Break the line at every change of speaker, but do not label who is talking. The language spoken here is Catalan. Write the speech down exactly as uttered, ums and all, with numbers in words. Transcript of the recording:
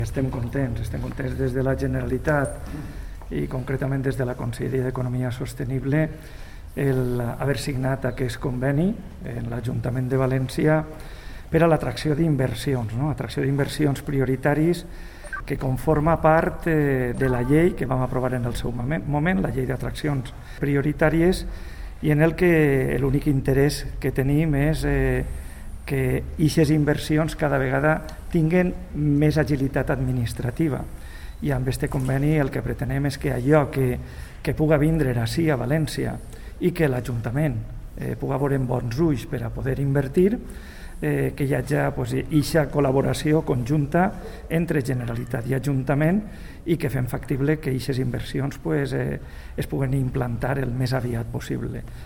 Estem contents, estem contents des de la Generalitat i concretament des de la Conselleria d'Economia Sostenible el haver signat aquest conveni en l'Ajuntament de València per a l'atracció d'inversions, no? atracció d'inversions prioritaris que conforma part eh, de la llei que vam aprovar en el seu moment, la llei d'atraccions prioritàries, i en el que l'únic interès que tenim és eh, que aquestes inversions cada vegada tinguen més agilitat administrativa. I amb aquest conveni el que pretenem és que allò que, que puga vindre ací a València i que l'Ajuntament eh, puga veure amb bons ulls per a poder invertir, eh, que hi hagi aquesta pues, col·laboració conjunta entre Generalitat i Ajuntament i que fem factible que aquestes inversions pues, eh, es puguen implantar el més aviat possible.